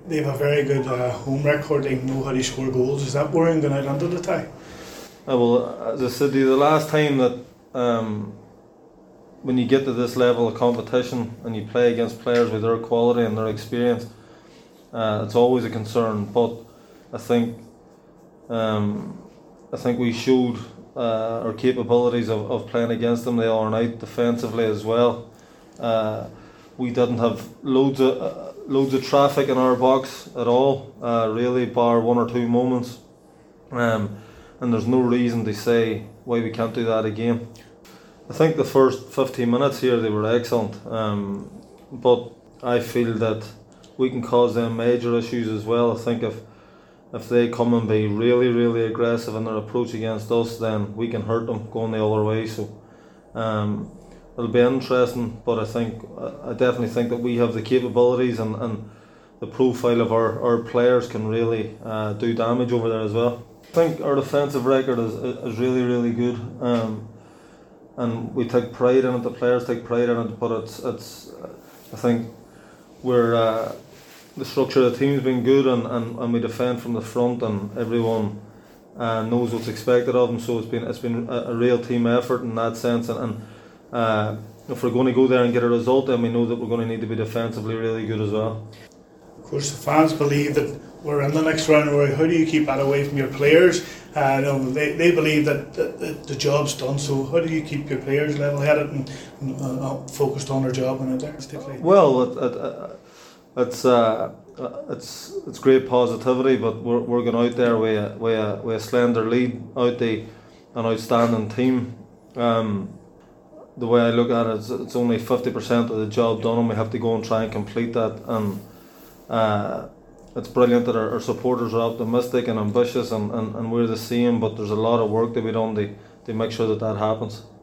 They have a very good home record. They know how to score goals. Is that worrying going out under the tie? Well, as I said to you, the last time that when you get to this level of competition and you play against players with their quality and their experience, it's always a concern. But I think we showed our capabilities of playing against them the other night defensively as well. We didn't have loads of traffic in our box at all, really, bar one or two moments. And there's no reason to say why we can't do that again. I think the first 15 minutes here they were excellent, but I feel that we can cause them major issues as well. I think if they come and be really, really aggressive in their approach against us, then we can hurt them going the other way. So it'll be interesting, but I definitely think that we have the capabilities and the profile of our players can really do damage over there as well. I think our defensive record is really, really good, and we take pride in it. The players take pride in it, but it's I think the structure of the team's been good, and we defend from the front, and everyone knows what's expected of them. So it's been a real team effort in that sense, and if we're going to go there and get a result, then we know that we're going to need to be defensively really good as well. Of course, the fans believe that we're in the next round. How do you keep that away from your players? They believe that the job's done. So how do you keep your players level-headed and focused on their job and there? Well, it's great positivity, but we're going out there with a slender lead out an outstanding team. The way I look at it, it's only 50% of the job done, and we have to go and try and complete that. And it's brilliant that our supporters are optimistic and ambitious, and we're the same. But there's a lot of work to be done to make sure that happens.